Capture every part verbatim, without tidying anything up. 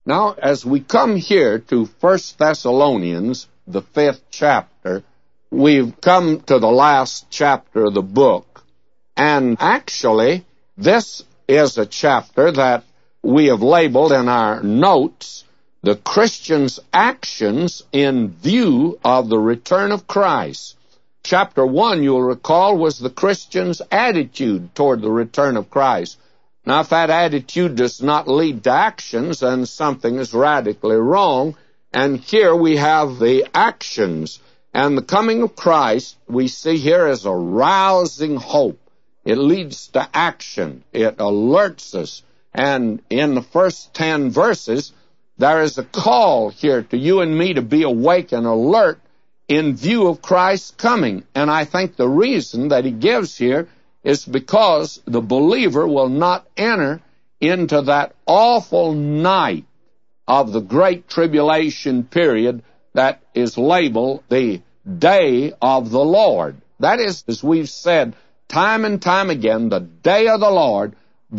Now, as we come here to First Thessalonians, the fifth chapter, we've come to the last chapter of the book. And actually, this is a chapter that we have labeled in our notes, The Christian's Actions in View of the Return of Christ. Chapter one, you'll recall, was the Christian's attitude toward the return of Christ. Now, if that attitude does not lead to actions, then something is radically wrong. And here we have the actions. And the coming of Christ, we see here as a rousing hope. It leads to action. It alerts us. And in the first ten verses, there is a call here to you and me to be awake and alert in view of Christ's coming. And I think the reason that he gives here is because the believer will not enter into that awful night of the great tribulation period that is labeled the day of the Lord. That is, as we've said time and time again, the day of the Lord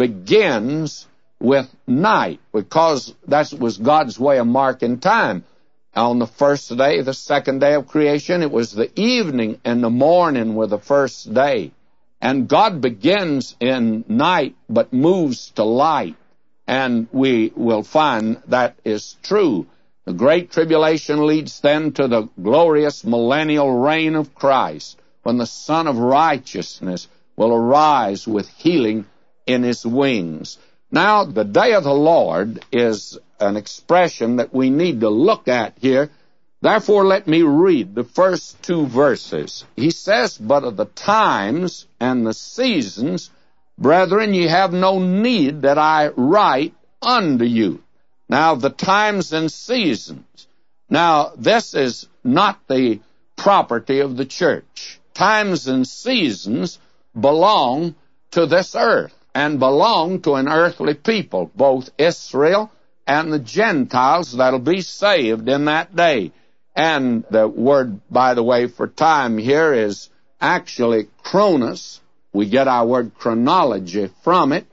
begins with night, because that was God's way of marking time. On the first day, the second day of creation, it was the evening and the morning were the first day. And God begins in night but moves to light. And we will find that is true. The great tribulation leads then to the glorious millennial reign of Christ, when the Son of Righteousness will arise with healing in his wings. Now, the day of the Lord is an expression that we need to look at here. Therefore, let me read the first two verses. He says, "But of the times and the seasons, brethren, ye have no need that I write unto you." Now, the times and seasons. Now, this is not the property of the church. Times and seasons belong to this earth and belong to an earthly people, both Israel and the Gentiles that'll be saved in that day. And the word, by the way, for time here is actually chronos. We get our word chronology from it.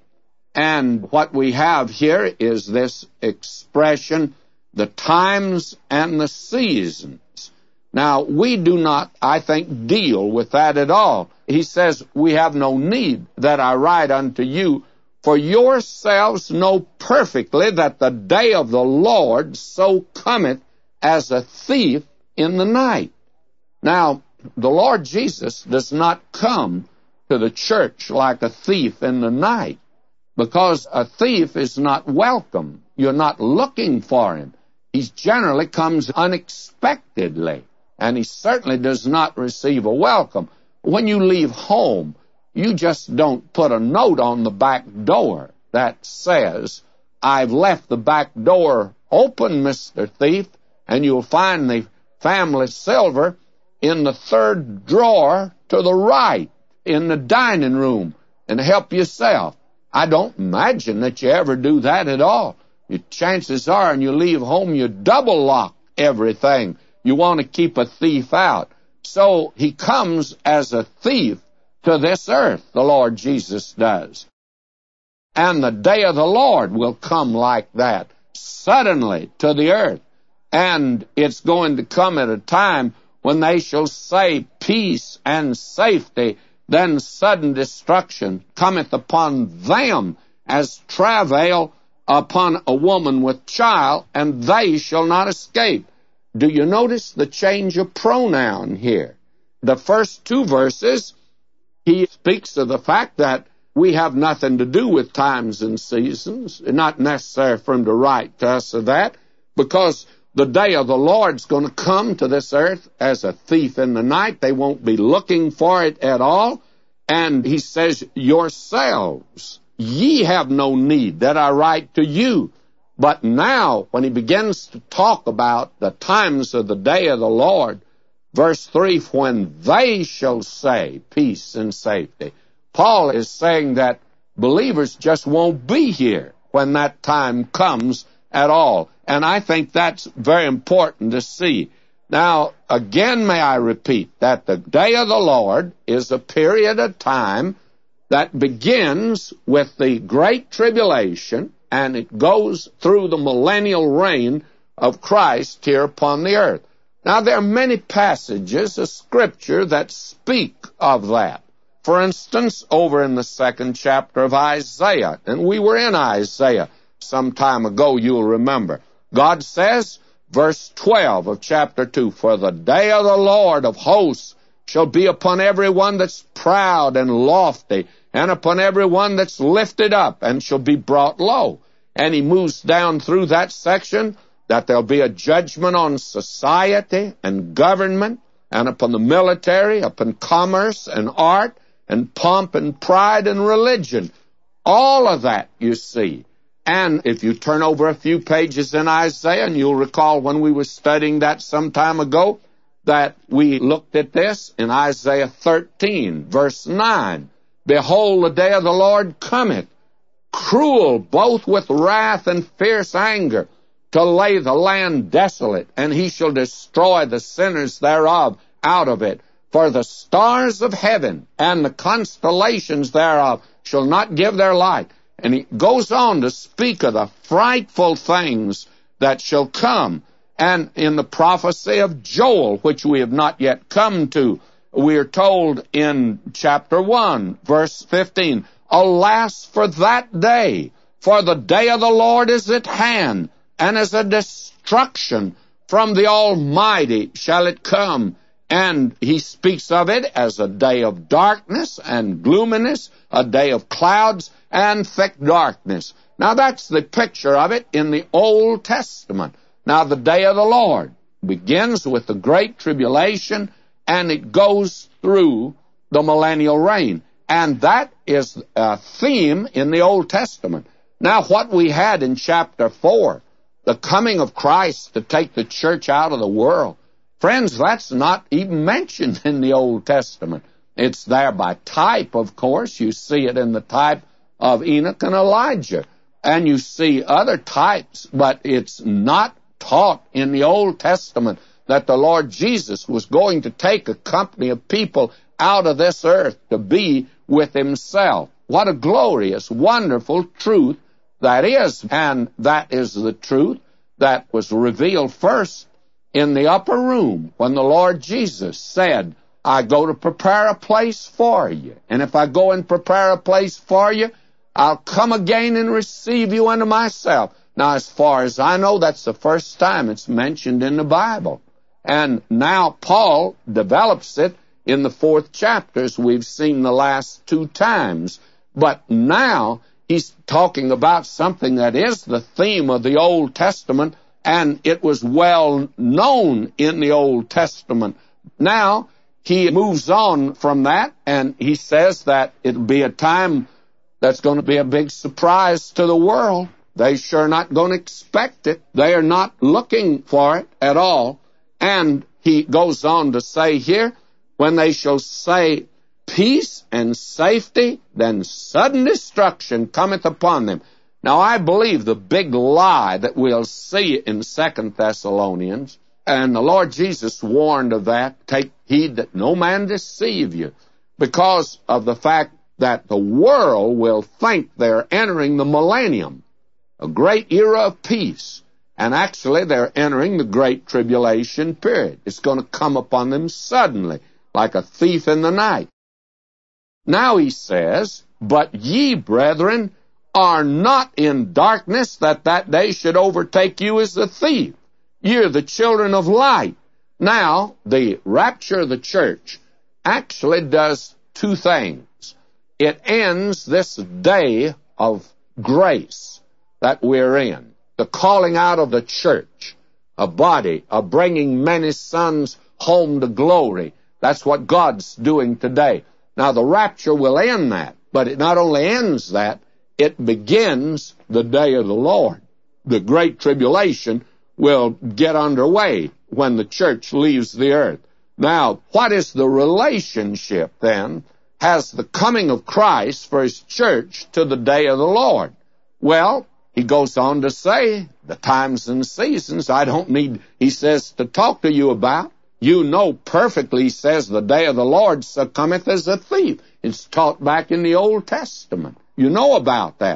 And what we have here is this expression, the times and the seasons. Now, we do not, I think, deal with that at all. He says, "We have no need that I write unto you, for yourselves know perfectly that the day of the Lord so cometh as a thief in the night." Now, the Lord Jesus does not come to the church like a thief in the night, because a thief is not welcome. You're not looking for him. He generally comes unexpectedly, and he certainly does not receive a welcome. When you leave home, you just don't put a note on the back door that says, "I've left the back door open, Mister Thief, and you'll find the family silver in the third drawer to the right in the dining room, and help yourself." I don't imagine that you ever do that at all. Your chances are, when you leave home, you double lock everything. You want to keep a thief out. So he comes as a thief to this earth, the Lord Jesus does. And the day of the Lord will come like that, suddenly to the earth. And it's going to come at a time when they shall say peace and safety, then sudden destruction cometh upon them as travail upon a woman with child, and they shall not escape. Do you notice the change of pronoun here? The first two verses, he speaks of the fact that we have nothing to do with times and seasons. It's not necessary for him to write to us of that, because the day of the Lord's going to come to this earth as a thief in the night. They won't be looking for it at all. And he says, "Yourselves, ye have no need that I write to you." But now, when he begins to talk about the times of the day of the Lord, verse three, "When they shall say peace and safety," Paul is saying that believers just won't be here when that time comes at all. And I think that's very important to see. Now, again, may I repeat that the day of the Lord is a period of time that begins with the Great Tribulation and it goes through the millennial reign of Christ here upon the earth. Now, there are many passages of Scripture that speak of that. For instance, over in the second chapter of Isaiah, and we were in Isaiah some time ago, you'll remember. God says, verse twelve of chapter two, "For the day of the Lord of hosts shall be upon every one that's proud and lofty, and upon every one that's lifted up, and shall be brought low." And he moves down through that section that there'll be a judgment on society and government, and upon the military, upon commerce and art, and pomp and pride and religion. All of that, you see. And if you turn over a few pages in Isaiah, and you'll recall when we were studying that some time ago, that we looked at this in Isaiah thirteen, verse nine. "Behold, the day of the Lord cometh, cruel both with wrath and fierce anger, to lay the land desolate, and he shall destroy the sinners thereof out of it. For the stars of heaven and the constellations thereof shall not give their light." And he goes on to speak of the frightful things that shall come. And in the prophecy of Joel, which we have not yet come to, we are told in chapter one, verse fifteen, "Alas for that day, for the day of the Lord is at hand, and as a destruction from the Almighty shall it come." And he speaks of it as a day of darkness and gloominess, a day of clouds and thick darkness. Now that's the picture of it in the Old Testament. Now the day of the Lord begins with the Great Tribulation, and it goes through the millennial reign. And that is a theme in the Old Testament. Now what we had in chapter four, the coming of Christ to take the church out of the world, friends, that's not even mentioned in the Old Testament. It's there by type, of course. You see it in the type of Enoch and Elijah. And you see other types, but it's not taught in the Old Testament that the Lord Jesus was going to take a company of people out of this earth to be with himself. What a glorious, wonderful truth that is. And that is the truth that was revealed first in the upper room when the Lord Jesus said, "I go to prepare a place for you. And if I go and prepare a place for you, I'll come again and receive you unto myself." Now, as far as I know, that's the first time it's mentioned in the Bible. And now Paul develops it in the fourth chapter, as we've seen the last two times. But now he's talking about something that is the theme of the Old Testament, and it was well known in the Old Testament. Now he moves on from that, and he says that it'll be a time that's going to be a big surprise to the world. They're sure not going to expect it. They are not looking for it at all. And he goes on to say here, "When they shall say peace and safety, then sudden destruction cometh upon them." Now, I believe the big lie that we'll see in Second Thessalonians, and the Lord Jesus warned of that, "Take heed that no man deceive you," because of the fact that the world will think they're entering the millennium, a great era of peace. And actually, they're entering the Great Tribulation period. It's going to come upon them suddenly, like a thief in the night. Now he says, "But ye, brethren, are not in darkness, that that day should overtake you as a thief. Ye are the children of light." Now, the rapture of the church actually does two things. It ends this day of grace that we're in, the calling out of the church, a body, of bringing many sons home to glory. That's what God's doing today. Now, the rapture will end that, but it not only ends that, it begins the day of the Lord. The Great Tribulation will get underway when the church leaves the earth. Now, what is the relationship, then, has the coming of Christ for his church to the day of the Lord? Well, he goes on to say, the times and seasons, I don't need, he says, to talk to you about. You know perfectly, he says, the day of the Lord cometh as a thief. It's taught back in the Old Testament. You know about that.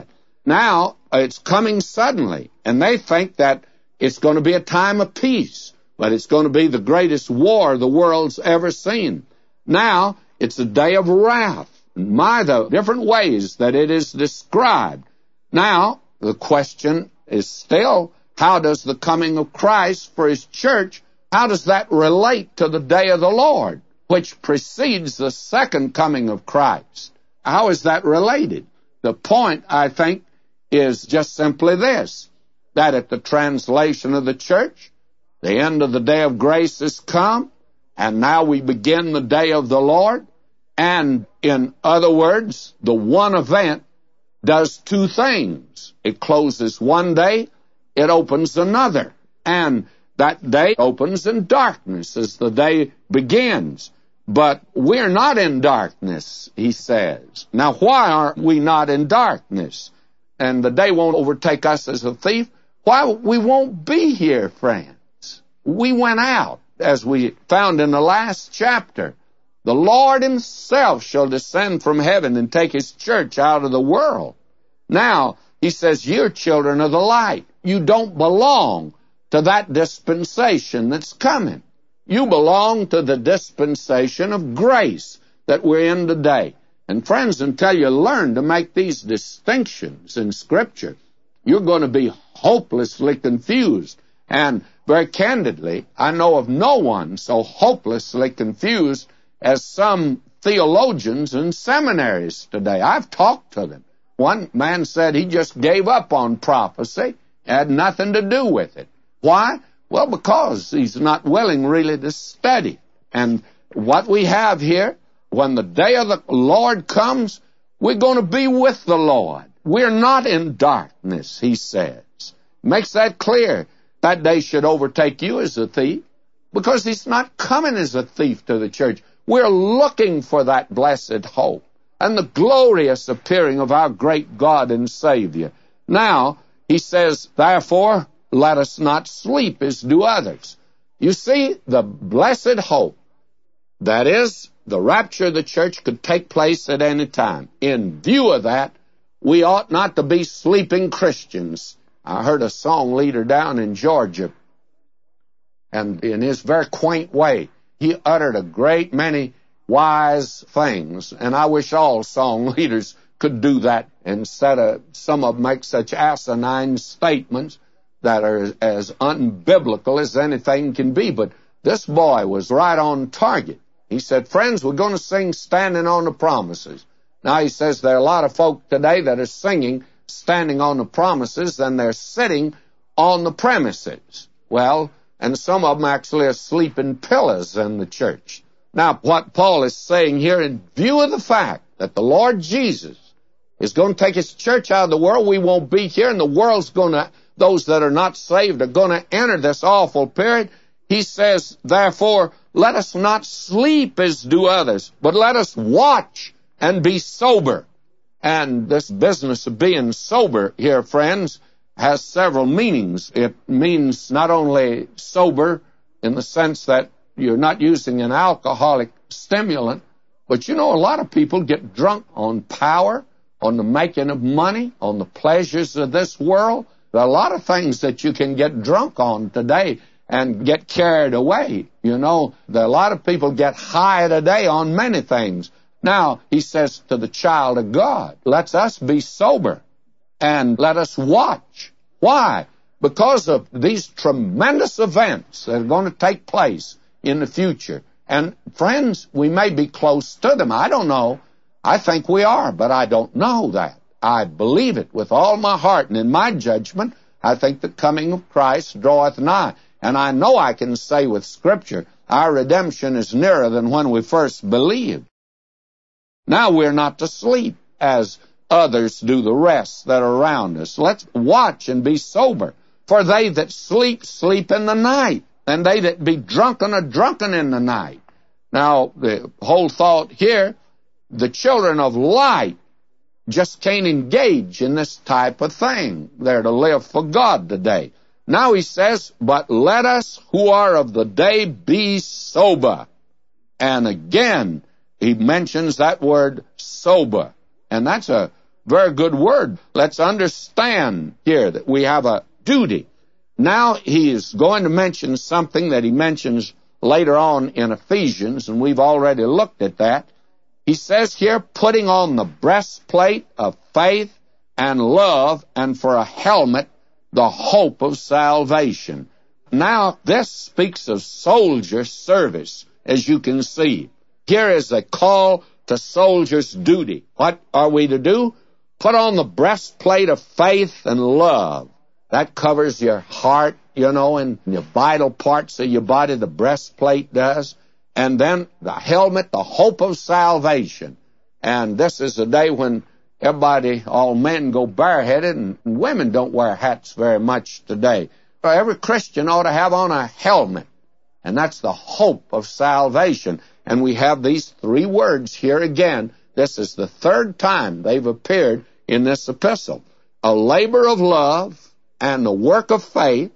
Now, it's coming suddenly, and they think that it's going to be a time of peace, but it's going to be the greatest war the world's ever seen. Now, it's a day of wrath. My, the different ways that it is described. Now, the question is still, how does the coming of Christ for His church, how does that relate to the day of the Lord, which precedes the second coming of Christ? How is that related? The point, I think, is just simply this, that at the translation of the church, the end of the day of grace has come, and now we begin the day of the Lord. And in other words, the one event does two things. It closes one day, it opens another. And that day opens in darkness as the day begins. But we're not in darkness, he says. Now, why aren't we not in darkness? And the day won't overtake us as a thief. Why? We won't be here, friends. We went out, as we found in the last chapter. The Lord Himself shall descend from heaven and take His church out of the world. Now, He says, you're children of the light. You don't belong to that dispensation that's coming. You belong to the dispensation of grace that we're in today. And friends, until you learn to make these distinctions in Scripture, you're going to be hopelessly confused. And very candidly, I know of no one so hopelessly confused as some theologians in seminaries today. I've talked to them. One man said he just gave up on prophecy, had nothing to do with it. Why? Well, because he's not willing really to study. And what we have here, when the day of the Lord comes, we're going to be with the Lord. We're not in darkness, he says. Makes that clear. That day should overtake you as a thief, because He's not coming as a thief to the church. We're looking for that blessed hope and the glorious appearing of our great God and Savior. Now, he says, therefore, let us not sleep as do others. You see, the blessed hope, that is, the rapture of the church could take place at any time. In view of that, we ought not to be sleeping Christians. I heard a song leader down in Georgia, and in his very quaint way, he uttered a great many wise things, and I wish all song leaders could do that instead of some of them make such asinine statements that are as unbiblical as anything can be. But this boy was right on target. He said, friends, we're going to sing Standing on the Promises. Now, he says there are a lot of folk today that are singing Standing on the Promises, and they're sitting on the premises. Well, and some of them actually are sleeping pillars in the church. Now, what Paul is saying here, in view of the fact that the Lord Jesus is going to take His church out of the world, we won't be here, and the world's going to, those that are not saved are going to enter this awful period. He says, therefore, let us not sleep as do others, but let us watch and be sober. And this business of being sober here, friends, has several meanings. It means not only sober in the sense that you're not using an alcoholic stimulant, but you know, a lot of people get drunk on power, on the making of money, on the pleasures of this world. There are a lot of things that you can get drunk on today and get carried away. You know, there are a lot of people get high today on many things. Now, he says to the child of God, let us be sober and let us watch. Why? Because of these tremendous events that are going to take place in the future. And friends, we may be close to them. I don't know. I think we are, but I don't know that. I believe it with all my heart, and in my judgment, I think the coming of Christ draweth nigh. And I know I can say with Scripture, our redemption is nearer than when we first believed. Now we're not to sleep as others do the rest that are around us. Let's watch and be sober. For they that sleep, sleep in the night, and they that be drunken are drunken in the night. Now, the whole thought here, the children of light just can't engage in this type of thing. They're to live for God today. Now he says, but let us who are of the day be sober. And again, he mentions that word sober. And that's a Very good word. Let's understand here that we have a duty. Now he is going to mention something that he mentions later on in Ephesians, and we've already looked at that. He says here, putting on the breastplate of faith and love, and for a helmet, the hope of salvation. Now, this speaks of soldier service, as you can see. Here is a call to soldier's duty. What are we to do? Put on the breastplate of faith and love. That covers your heart, you know, and your vital parts of your body, the breastplate does. And then the helmet, the hope of salvation. And this is a day when everybody, all men go bareheaded, and women don't wear hats very much today. Every Christian ought to have on a helmet, and that's the hope of salvation. And we have these three words here again. This is the third time they've appeared in this epistle. A labor of love, and the work of faith,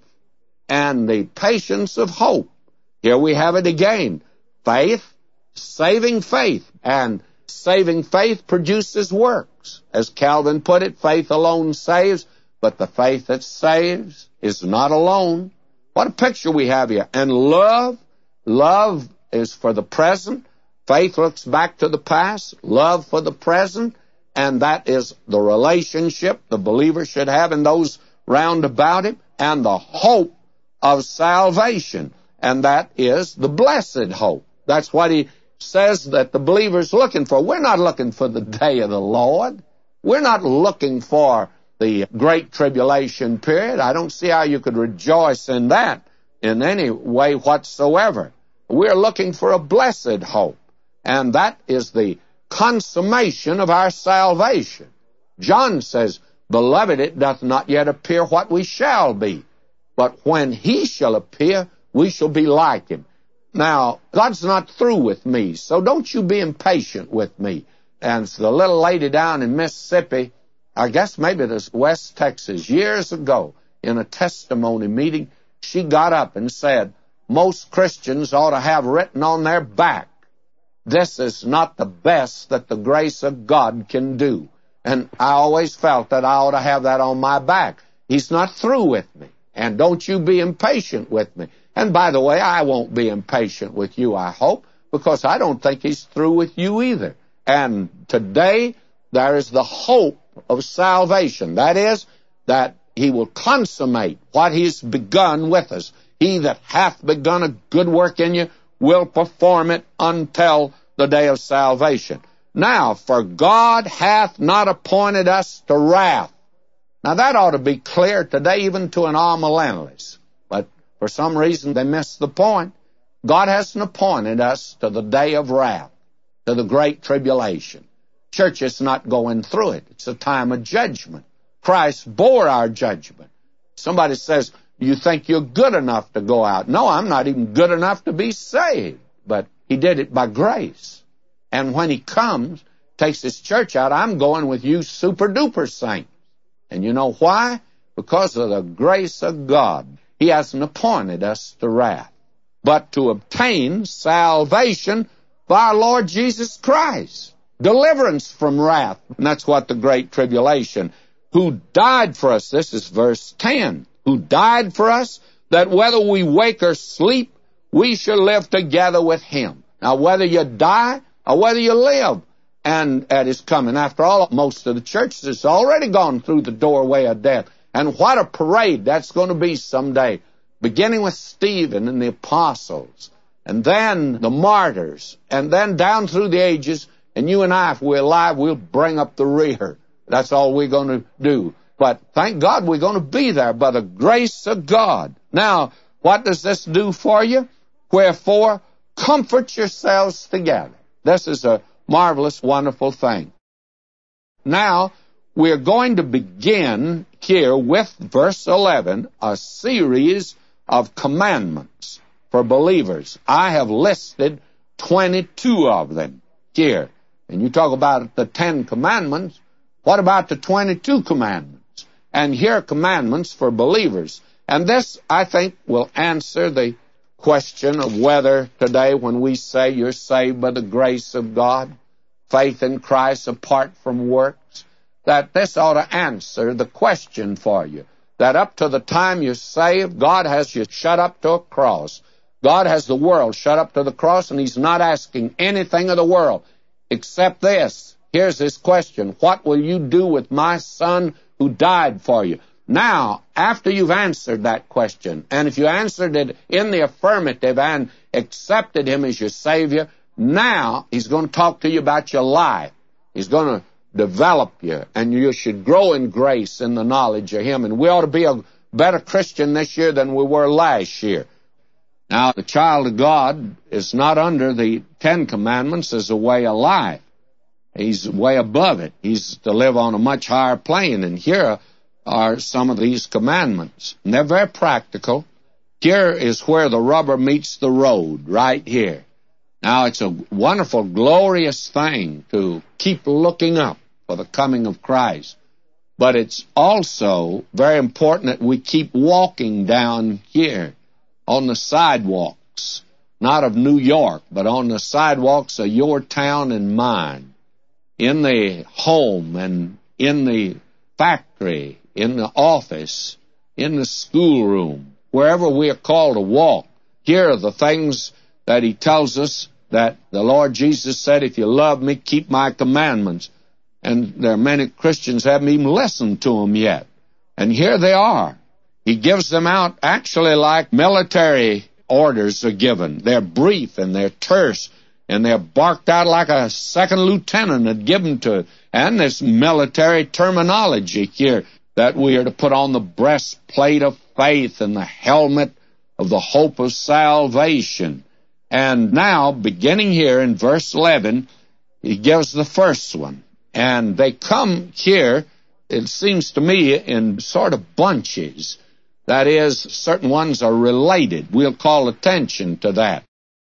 and the patience of hope. Here we have it again. Faith, saving faith, and saving faith produces works. As Calvin put it, faith alone saves, but the faith that saves is not alone. What a picture we have here. And love, love is for the present. Faith looks back to the past. Love for the present. And that is the relationship the believer should have in those round about him. And the hope of salvation. And that is the blessed hope. That's what he says that the believer's looking for. We're not looking for the day of the Lord. We're not looking for the great tribulation period. I don't see how you could rejoice in that in any way whatsoever. We're looking for a blessed hope, and that is the consummation of our salvation. John says, Beloved, it doth not yet appear what we shall be, but when he shall appear, we shall be like him. Now, God's not through with me, so don't you be impatient with me. And the little lady down in Mississippi, I guess maybe it was West Texas, years ago, in a testimony meeting, she got up and said, most Christians ought to have written on their back, this is not the best that the grace of God can do. And I always felt that I ought to have that on my back. He's not through with me. And don't you be impatient with me. And by the way, I won't be impatient with you, I hope, because I don't think he's through with you either. And today, there is the hope of salvation. That is, that he will consummate what he's begun with us. He that hath begun a good work in you will perform it until the day of salvation. Now, for God hath not appointed us to wrath. Now, that ought to be clear today even to an amillennialist. But for some reason, they miss the point. God hasn't appointed us to the day of wrath, to the great tribulation. Church is not going through it. It's a time of judgment. Christ bore our judgment. Somebody says, you think you're good enough to go out. No, I'm not even good enough to be saved. But he did it by grace. And when he comes, takes his church out, I'm going with you super-duper saints. And you know why? Because of the grace of God. He hasn't appointed us to wrath, but to obtain salvation by our Lord Jesus Christ. Deliverance from wrath. And that's what the great tribulation, who died for us, this is verse ten, who died for us, that whether we wake or sleep, we shall live together with him. Now, whether you die or whether you live, and at his coming. After all, most of the churches has already gone through the doorway of death. And what a parade that's going to be someday, beginning with Stephen and the apostles, and then the martyrs, and then down through the ages. And you and I, if we're alive, we'll bring up the rear. That's all we're going to do. But thank God we're going to be there by the grace of God. Now, what does this do for you? Wherefore, comfort yourselves together. This is a marvelous, wonderful thing. Now, we're going to begin here with verse eleven, a series of commandments for believers. I have listed twenty-two of them here. And you talk about the Ten Commandments. What about the twenty-two commandments? And here are commandments for believers. And this, I think, will answer the question of whether today when we say you're saved by the grace of God, faith in Christ apart from works, that this ought to answer the question for you, that up to the time you're saved, God has you shut up to a cross. God has the world shut up to the cross, and He's not asking anything of the world except this. Here's His question: what will you do with my Son who died for you? Now, after you've answered that question, and if you answered it in the affirmative and accepted Him as your Savior, now He's going to talk to you about your life. He's going to develop you, and you should grow in grace in the knowledge of Him. And we ought to be a better Christian this year than we were last year. Now, the child of God is not under the Ten Commandments as a way of life. He's way above it. He's to live on a much higher plane. And here are some of these commandments. And they're very practical. Here is where the rubber meets the road, right here. Now, it's a wonderful, glorious thing to keep looking up for the coming of Christ. But it's also very important that we keep walking down here on the sidewalks, not of New York, but on the sidewalks of your town and mine, in the home and in the factory, in the office, in the schoolroom, wherever we are called to walk. Here are the things that He tells us that the Lord Jesus said, if you love me, keep my commandments. And there are many Christians haven't even listened to them yet. And here they are. He gives them out actually like military orders are given. They're brief and they're terse, and they're barked out like a second lieutenant had given to. And this military terminology here, that we are to put on the breastplate of faith and the helmet of the hope of salvation. And now, beginning here in verse eleven, He gives the first one. And they come here, it seems to me, in sort of bunches. That is, certain ones are related. We'll call attention to that.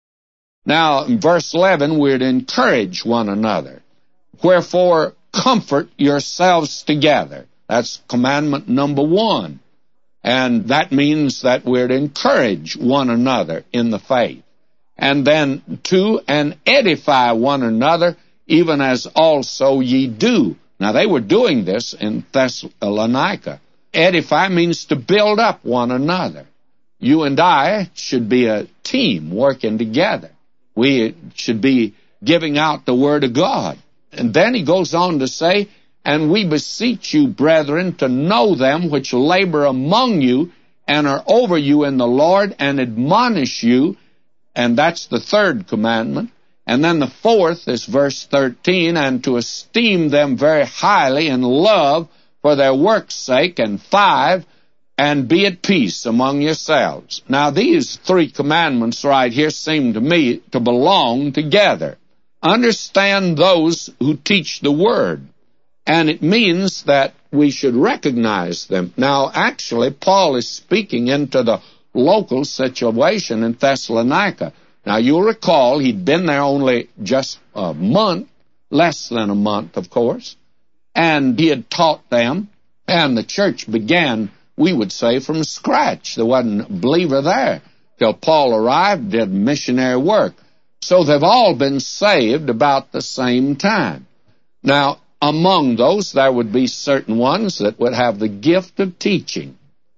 Now, in verse eleven, we're to encourage one another. Wherefore, comfort yourselves together. That's commandment number one. And that means that we're to encourage one another in the faith. And then, two, and edify one another, even as also ye do. Now, they were doing this in Thessalonica. Edify means to build up one another. You and I should be a team working together. We should be giving out the Word of God. And then he goes on to say, and we beseech you, brethren, to know them which labor among you and are over you in the Lord, and admonish you. And that's the third commandment. And then the fourth is verse thirteen, and to esteem them very highly in love for their work's sake. And five, and be at peace among yourselves. Now, these three commandments right here seem to me to belong together. Understand those who teach the Word. And it means that we should recognize them. Now, actually, Paul is speaking into the local situation in Thessalonica. Now, you'll recall he'd been there only just a month, less than a month, of course, and he had taught them, and the church began, we would say, from scratch. There wasn't a believer there till Paul arrived, did missionary work. So they've all been saved about the same time. Now, among those, there would be certain ones that would have the gift of teaching,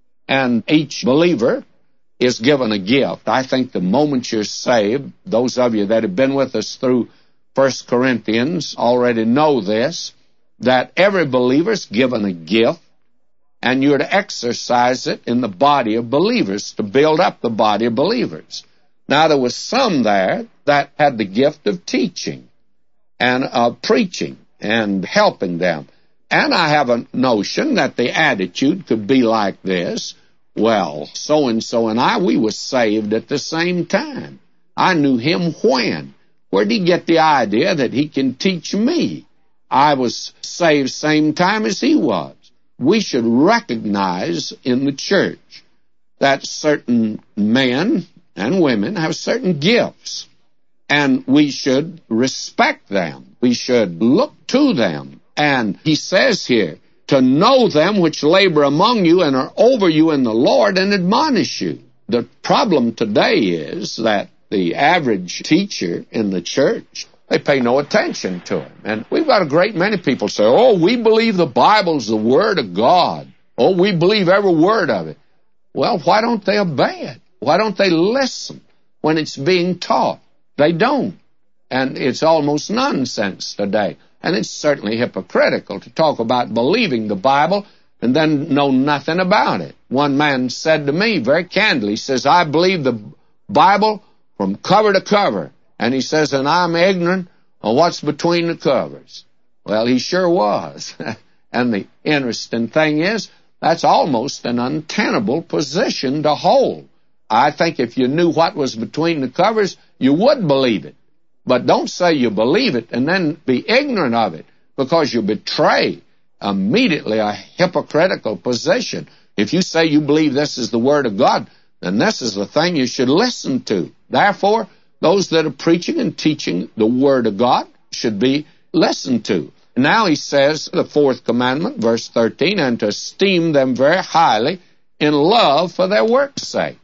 and each believer is given a gift. I think the moment you're saved, those of you that have been with us through First Corinthians already know this, that every believer is given a gift, and you're to exercise it in the body of believers, to build up the body of believers. Now, there was some there that had the gift of teaching and of preaching and helping them. And I have a notion that the attitude could be like this: well, so-and-so and I, we were saved at the same time. I knew him when. Where did he get the idea that he can teach me? I was saved same time as he was. We should recognize in the church that certain men and women have certain gifts, and we should respect them. We should look to them. And he says here, to know them which labor among you and are over you in the Lord, and admonish you. The problem today is that the average teacher in the church They pay no attention to him. And we've got a great many people say, oh, we believe the Bible's the Word of God. Oh, we believe every word of it. Well, why don't they obey it? Why don't they listen when it's being taught? They don't. And it's almost nonsense today. And it's certainly hypocritical to talk about believing the Bible and then know nothing about it. One man said to me very candidly, he says, I believe the Bible from cover to cover. And he says, and I'm ignorant of what's between the covers. Well, he sure was. And the interesting thing is, that's almost an untenable position to hold. I think if you knew what was between the covers, you would believe it. But don't say you believe it and then be ignorant of it, because you betray immediately a hypocritical position. If you say you believe this is the Word of God, then this is the thing you should listen to. Therefore, those that are preaching and teaching the Word of God should be listened to. Now he says, the fourth commandment, verse thirteen, and to esteem them very highly in love for their work's sake.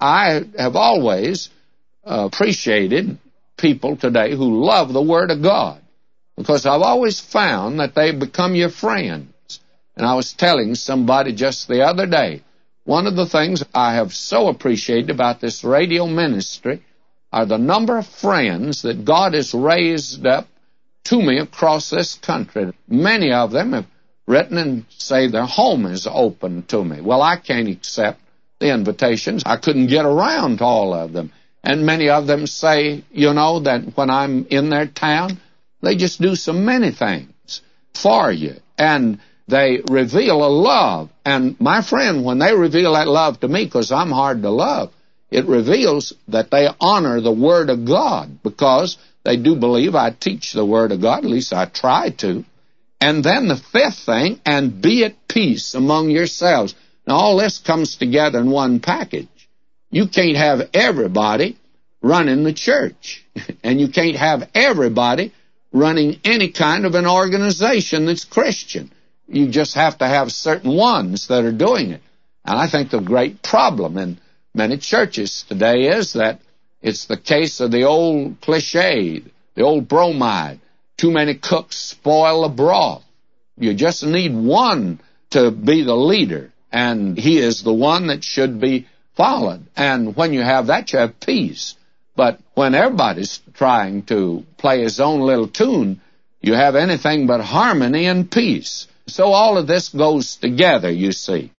I have always uh, appreciated people today who love the Word of God, because I've always found that they become your friends. And I was telling somebody just the other day, one of the things I have so appreciated about this radio ministry are the number of friends that God has raised up to me across this country. Many of them have written and say their home is open to me. Well, I can't accept the invitations. I couldn't get around to all of them. And many of them say, you know, that when I'm in their town, they just do so many things for you. And they reveal a love. And my friend, when they reveal that love to me, because I'm hard to love, it reveals that they honor the Word of God, because they do believe I teach the Word of God, at least I try to. And then the fifth thing, and be at peace among yourselves. Now, all this comes together in one package. You can't have everybody running the church, and you can't have everybody running any kind of an organization that's Christian. You just have to have certain ones that are doing it. And I think the great problem in many churches today is that it's the case of the old cliche, the old bromide. Too many cooks spoil the broth. You just need one to be the leader, and he is the one that should be followed. And when you have that, you have peace. But when everybody's trying to play his own little tune, you have anything but harmony and peace. So all of this goes together, you see.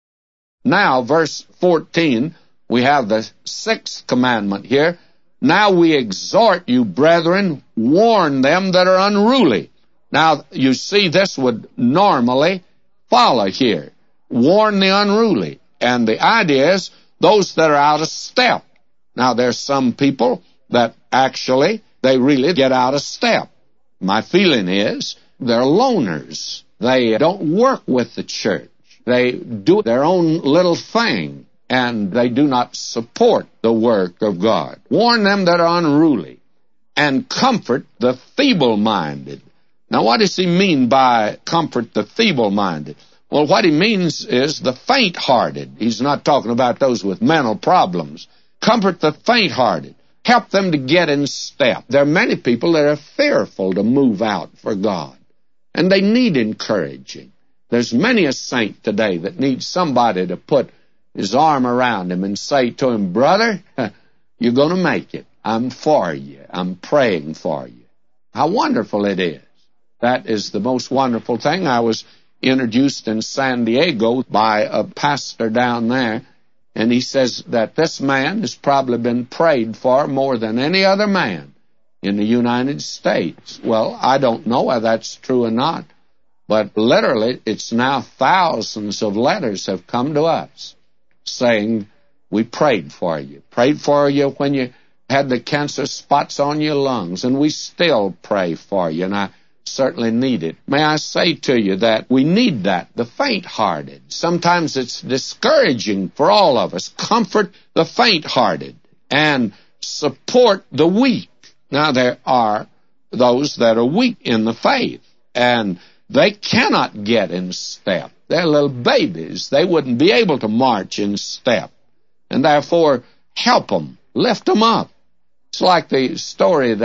Now, verse fourteen, we have the sixth commandment here. Now we exhort you, brethren, warn them that are unruly. Now, you see, this would normally follow here. Warn the unruly. And the idea is those that are out of step. Now, there's some people that actually, they really get out of step. My feeling is they're loners. They don't work with the church. They do their own little thing, and they do not support the work of God. Warn them that are unruly, and comfort the feeble-minded. Now, what does he mean by comfort the feeble-minded? Well, what he means is the faint-hearted. He's not talking about those with mental problems. Comfort the faint-hearted. Help them to get in step. There are many people that are fearful to move out for God, and they need encouraging. There's many a saint today that needs somebody to put his arm around him and say to him, brother, you're going to make it. I'm for you. I'm praying for you. How wonderful it is. That is the most wonderful thing. I was introduced in San Diego by a pastor down there, and he says that this man has probably been prayed for more than any other man in the United States. Well, I don't know whether that's true or not, but literally it's now thousands of letters have come to us saying, we prayed for you. Prayed for you when you had the cancer spots on your lungs, and we still pray for you, and I certainly need it. May I say to you that we need that, the faint-hearted. Sometimes it's discouraging for all of us. Comfort the faint-hearted and support the weak. Now, there are those that are weak in the faith, and they cannot get in step. They're little babies. They wouldn't be able to march in step. And therefore, help them. Lift them up. It's like the story that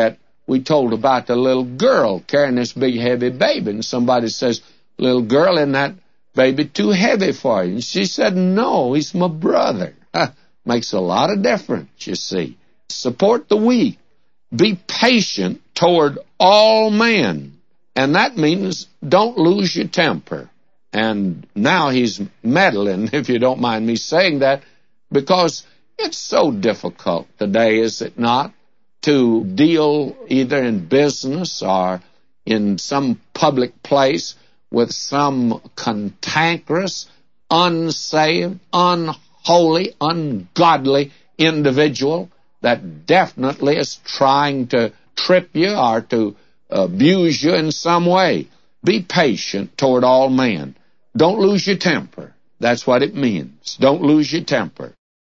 we told about the little girl carrying this big heavy baby, and somebody says, "Little girl, isn't that baby too heavy for you?" And she said, "No, he's my brother." Makes a lot of difference, you see. Support the weak. Be patient toward all men. And that means don't lose your temper. And now he's meddling, if you don't mind me saying that, because it's so difficult today, is it not, to deal either in business or in some public place with some cantankerous, unsaved, unholy, ungodly individual that definitely is trying to trip you or to abuse you in some way. Be patient toward all men. Don't lose your temper. That's what it means. Don't lose your temper.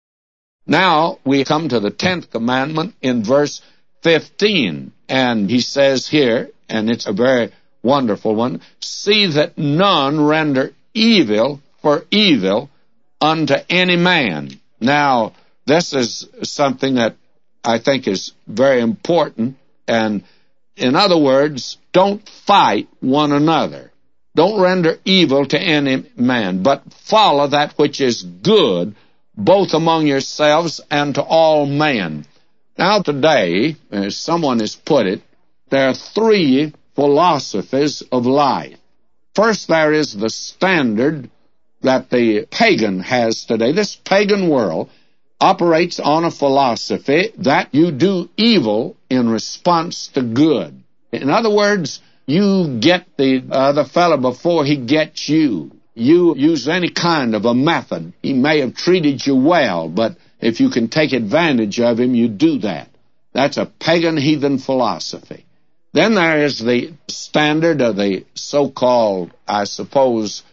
Now we come to the tenth commandment in verse fifteen, and he says here, and it's a very wonderful one, "See that none render evil for evil unto any man." Now, this is something that I think is very important, and in other words, don't fight one another. Don't render evil to any man, but follow that which is good, both among yourselves and to all men. Now today, as someone has put it, there are three philosophies of life. First, there is the standard that the pagan has today. This pagan world operates on a philosophy that you do evil in response to good. In other words, you get the other fellow before he gets you. You use any kind of a method. He may have treated you well, but if you can take advantage of him, you do that. That's a pagan heathen philosophy. Then there is the standard of the so-called, I suppose,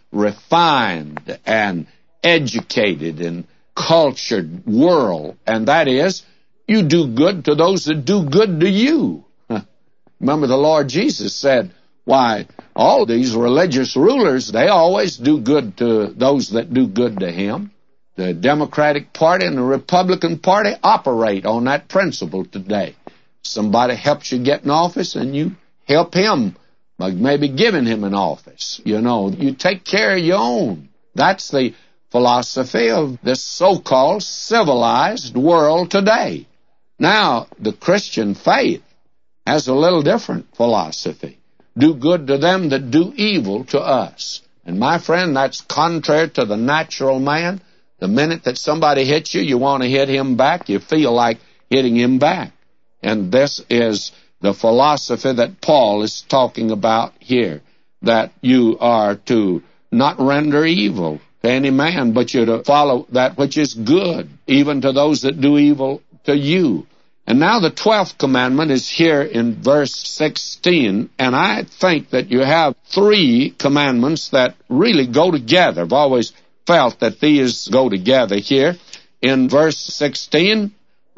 refined and educated and cultured world, and that is, you do good to those that do good to you. Remember, the Lord Jesus said, why, all these religious rulers, they always do good to those that do good to him. The Democratic Party and the Republican Party operate on that principle today. Somebody helps you get in office, and you help him by maybe giving him an office. You know, you take care of your own. That's the philosophy of this so-called civilized world today. Now, the Christian faith has a little different philosophy. Do good to them that do evil to us. And my friend, that's contrary to the natural man. The minute that somebody hits you, you want to hit him back. You feel like hitting him back. And this is the philosophy that Paul is talking about here, that you are to not render evil to any man, but you're to follow that which is good, even to those that do evil to you. And now the twelfth commandment is here in verse sixteen, and I think that you have three commandments that really go together. I've always felt that these go together here. In verse sixteen,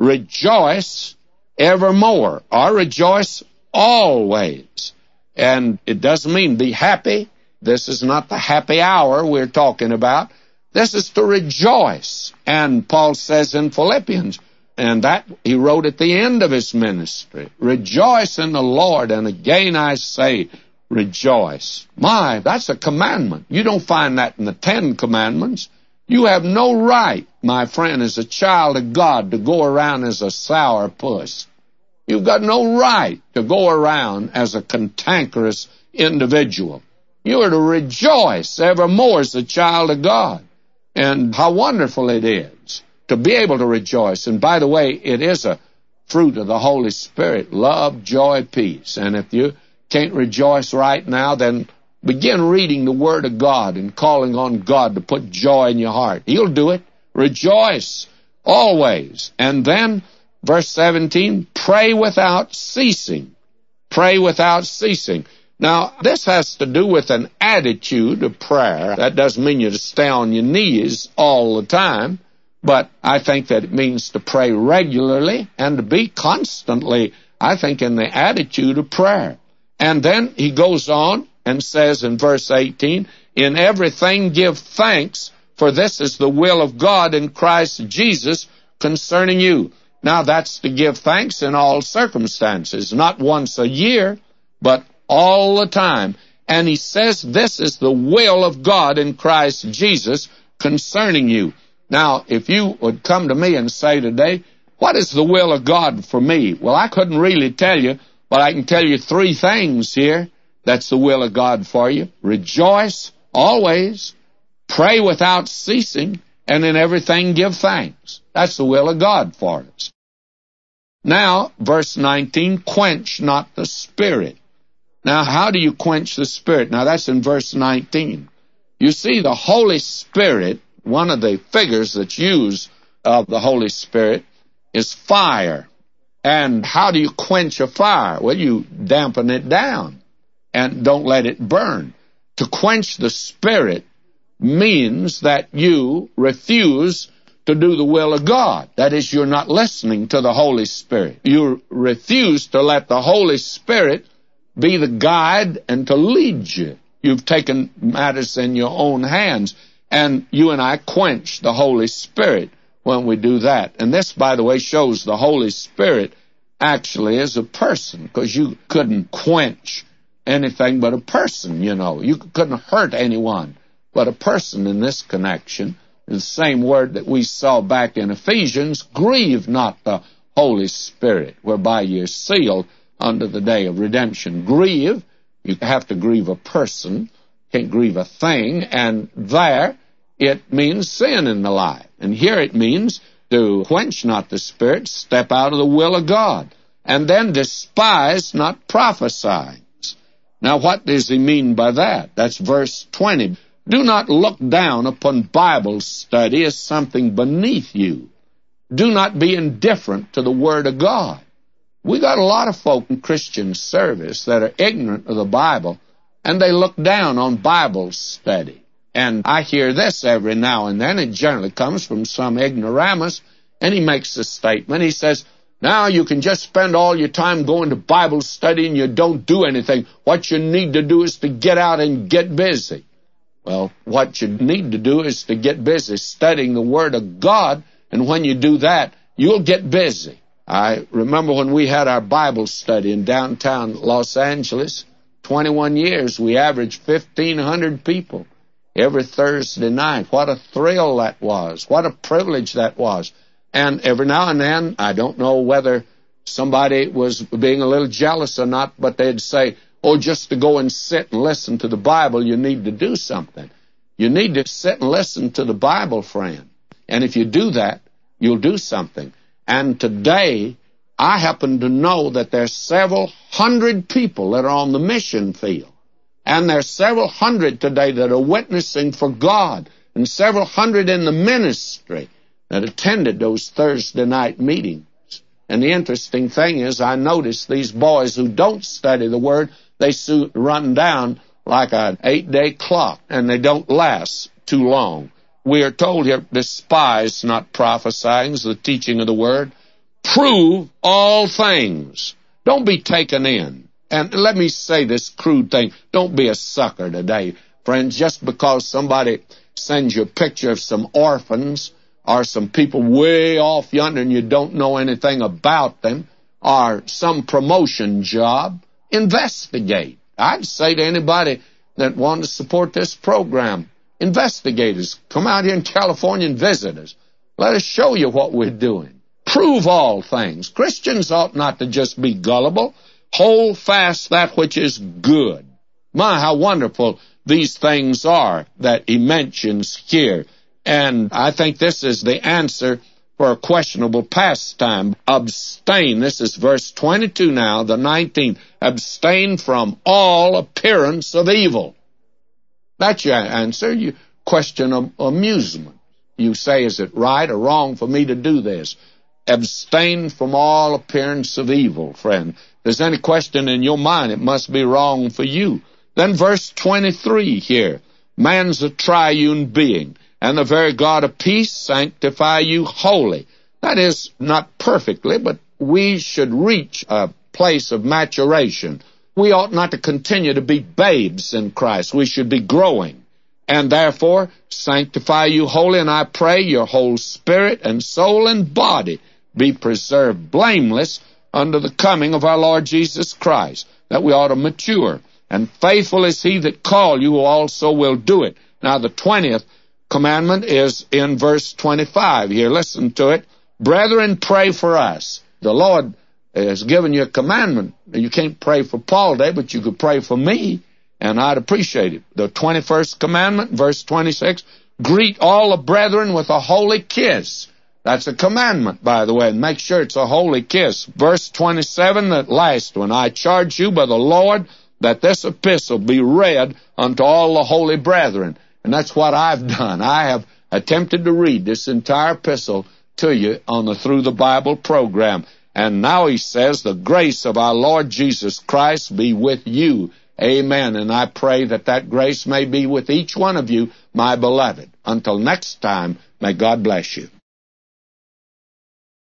rejoice evermore, or rejoice always. And it doesn't mean be happy. This is not the happy hour we're talking about. This is to rejoice. And Paul says in Philippians, and that he wrote at the end of his ministry, rejoice in the Lord, and again I say, rejoice. My, that's a commandment. You don't find that in the Ten Commandments. You have no right, my friend, as a child of God, to go around as a sour puss. You've got no right to go around as a cantankerous individual. You are to rejoice evermore as a child of God. And how wonderful it is to be able to rejoice. And by the way, it is a fruit of the Holy Spirit, love, joy, peace. And if you can't rejoice right now, then begin reading the Word of God and calling on God to put joy in your heart. He'll do it. Rejoice always. And then, verse seventeen, pray without ceasing. Pray without ceasing. Now, this has to do with an attitude of prayer. That doesn't mean you to stay on your knees all the time, but I think that it means to pray regularly and to be constantly, I think, in the attitude of prayer. And then he goes on and says in verse eighteen, in everything give thanks, for this is the will of God in Christ Jesus concerning you. Now, that's to give thanks in all circumstances, not once a year, but all the time. And he says this is the will of God in Christ Jesus concerning you. Now, if you would come to me and say today, what is the will of God for me? Well, I couldn't really tell you, but I can tell you three things here that's the will of God for you. Rejoice always, pray without ceasing, and in everything give thanks. That's the will of God for us. Now, verse nineteen, quench not the Spirit. Now, how do you quench the Spirit? Now, that's in verse nineteen. You see, the Holy Spirit, one of the figures that's used of the Holy Spirit is fire. And how do you quench a fire? Well, you dampen it down and don't let it burn. To quench the Spirit means that you refuse to do the will of God. That is, you're not listening to the Holy Spirit. You refuse to let the Holy Spirit be the guide and to lead you. You've taken matters in your own hands, and you and I quench the Holy Spirit when we do that. And this, by the way, shows the Holy Spirit actually is a person, because you couldn't quench anything but a person, you know. You couldn't hurt anyone but a person in this connection. The same word that we saw back in Ephesians, grieve not the Holy Spirit, whereby you're sealed unto the day of redemption. Grieve, you have to grieve a person, can't grieve a thing, and there it means sin in the life. And here it means to quench not the Spirit, step out of the will of God, and then despise not prophesying. Now, what does he mean by that? That's verse twenty. Do not look down upon Bible study as something beneath you. Do not be indifferent to the Word of God. We got a lot of folk in Christian service that are ignorant of the Bible, and they look down on Bible study. And I hear this every now and then. It generally comes from some ignoramus, and he makes a statement. He says, now you can just spend all your time going to Bible study and you don't do anything. What you need to do is to get out and get busy. Well, what you need to do is to get busy studying the Word of God, and when you do that, you'll get busy. I remember when we had our Bible study in downtown Los Angeles, twenty-one years, we averaged fifteen hundred people every Thursday night. What a thrill that was. What a privilege that was. And every now and then, I don't know whether somebody was being a little jealous or not, but they'd say, oh, just to go and sit and listen to the Bible, you need to do something. You need to sit and listen to the Bible, friend. And if you do that, you'll do something. And today, I happen to know that there's several hundred people that are on the mission field. And there's several hundred today that are witnessing for God, and several hundred in the ministry that attended those Thursday night meetings. And the interesting thing is, I notice these boys who don't study the Word, they soon run down like an eight-day clock, and they don't last too long. We are told here, despise not prophesying, the teaching of the Word. Prove all things. Don't be taken in. And let me say this crude thing. Don't be a sucker today, friends. Just because somebody sends you a picture of some orphans or some people way off yonder and you don't know anything about them, or some promotion job, investigate. I'd say to anybody that wanted to support this program, investigate us. Come out here in California and visit us. Let us show you what we're doing. Prove all things. Christians ought not to just be gullible. Hold fast that which is good. My, how wonderful these things are that he mentions here. And I think this is the answer for a questionable pastime. Abstain. This is verse twenty-two now, the nineteenth. Abstain from all appearance of evil. That's your answer. You question of amusement. You say, is it right or wrong for me to do this? Abstain from all appearance of evil, friend. If there's any question in your mind, it must be wrong for you. Then verse twenty-three here. Man's a triune being, and the very God of peace sanctify you wholly. That is, not perfectly, but we should reach a place of maturation. We ought not to continue to be babes in Christ. We should be growing. And therefore, sanctify you wholly, and I pray your whole spirit and soul and body be preserved blameless unto the coming of our Lord Jesus Christ, that we ought to mature. And faithful is he that called you, who also will do it. Now the twentieth commandment is in verse twenty-five here. Listen to it. Brethren, pray for us. The Lord has given you a commandment. You can't pray for Paul today, but you could pray for me, and I'd appreciate it. The twenty-first commandment, verse twenty-six, greet all the brethren with a holy kiss. That's a commandment, by the way, and make sure it's a holy kiss. Verse twenty-seven, that last one, I charge you by the Lord that this epistle be read unto all the holy brethren. And that's what I've done. I have attempted to read this entire epistle to you on the Through the Bible program. And now he says, the grace of our Lord Jesus Christ be with you. Amen. And I pray that that grace may be with each one of you, my beloved. Until next time, may God bless you.